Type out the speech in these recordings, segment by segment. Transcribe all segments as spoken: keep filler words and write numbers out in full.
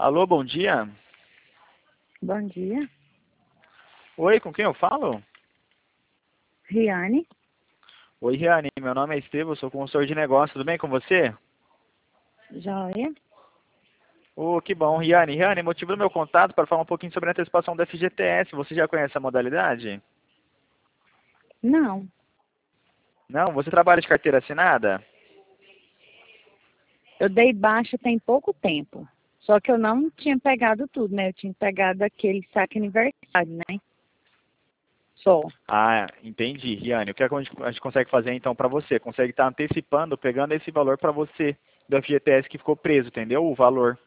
Alô, bom dia. Bom dia. Oi, com quem eu falo? Riane? Oi, Riane, meu nome é Estevam, sou consultor de negócio, tudo bem com você? Joia? Oh, que bom, Riane. Riane, motivo do meu contato para falar um pouquinho sobre a antecipação do F G T S. Você já conhece a modalidade? Não. Não? Você trabalha de carteira assinada? Eu dei baixa tem pouco tempo. Só que eu não tinha pegado tudo, né? Eu tinha pegado aquele saque aniversário, né? Só. Ah, entendi, Riane. O que a gente a gente consegue fazer então para você? Consegue estar antecipando, pegando esse valor para você do F G T S que ficou preso, entendeu? O valor.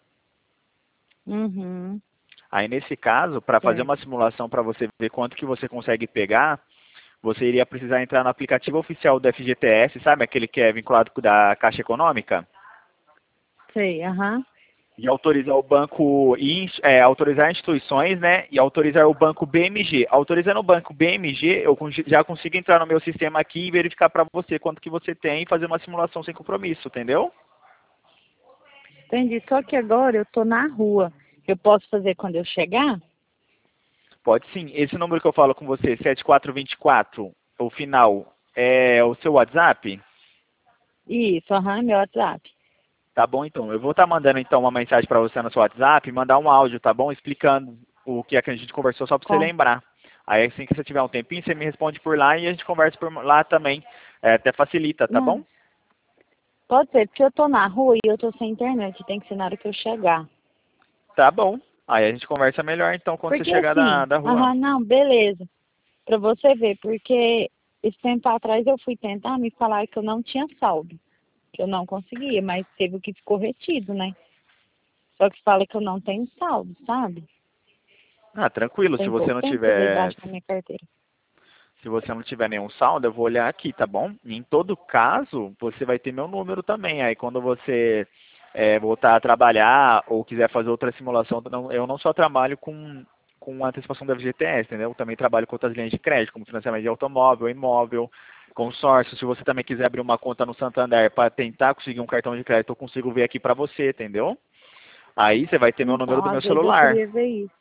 Uhum. Aí nesse caso, para fazer uma Certo. simulação para você ver quanto que você consegue pegar, você iria precisar entrar no aplicativo oficial do F G T S, sabe? Aquele que é vinculado com o da Caixa Econômica. Sei, aham. E autorizar o banco, e ins- é, autorizar instituições, né? E autorizar o banco B M G. Autorizando o banco B M G, eu con- já consigo entrar no meu sistema aqui e verificar para você quanto que você tem e fazer uma simulação sem compromisso, entendeu? Entendi. Só que agora eu tô na rua. Eu posso fazer quando eu chegar? Pode sim. Esse número que eu falo com você, sete quatro dois quatro, o final, é o seu WhatsApp? Isso, aham, meu WhatsApp. Tá bom, então. Eu vou estar mandando então uma mensagem para você no seu WhatsApp, mandar um áudio, tá bom? Explicando o que é que a gente conversou só para você Com... lembrar. Aí assim que você tiver um tempinho, você me responde por lá e a gente conversa por lá também. É, até facilita, tá bom? Não. Pode ser, porque eu tô na rua e eu tô sem internet. Tem que ser na hora que eu chegar. Tá bom. Aí a gente conversa melhor então quando você Porque chegar da, assim, da rua. aham, não, beleza. Pra você ver, porque esse tempo atrás eu fui tentar me falar que eu não tinha saldo, que eu não conseguia, mas teve o que ficou retido, né? Só que fala que eu não tenho saldo, sabe? Ah, tranquilo. Se Tem você pouco não tempo que eu dei tiver, baixo na minha carteira. se você não tiver nenhum saldo, eu vou olhar aqui, tá bom? Em todo caso, você vai ter meu número também. Aí quando você é, voltar a trabalhar ou quiser fazer outra simulação, não- eu não só trabalho com, com antecipação da F G T S, entendeu? Eu também trabalho com outras linhas de crédito, como financiamento de automóvel, imóvel, consórcio. Se você também quiser abrir uma conta no Santander para tentar conseguir um cartão de crédito, eu consigo ver aqui para você, entendeu? Aí você vai ter meu número Então, do meu às vezes eu celular. queria ver isso.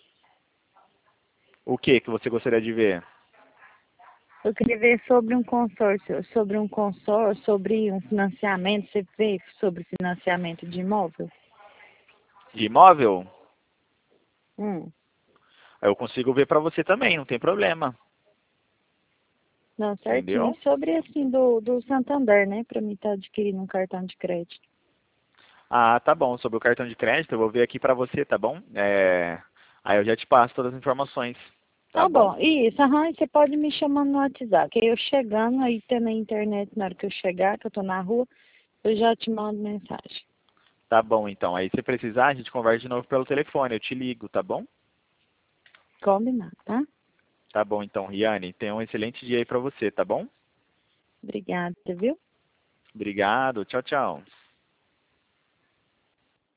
O que que você gostaria de ver? Eu queria ver sobre um consórcio, sobre um consórcio, sobre um financiamento, você vê sobre financiamento de imóvel? De imóvel? Hum. Eu consigo ver para você também, não tem problema. Não, certinho. Entendeu? E sobre assim do, do Santander, né? Pra mim estar adquirindo um cartão de crédito. Ah, tá bom. Sobre o cartão de crédito, eu vou ver aqui para você, tá bom? É... Aí eu já te passo todas as informações, tá Tá bom? bom, isso, aham, e você pode me chamar no WhatsApp, que eu chegando aí, tendo a internet na hora que eu chegar, que eu tô na rua, eu já te mando mensagem. Tá bom, então. Aí se precisar, a gente conversa de novo pelo telefone, eu te ligo, tá bom? Combinado, tá? Tá bom, então, Riane. Tenha um excelente dia aí para você, tá bom? Obrigada, viu? Obrigado. Tchau, tchau.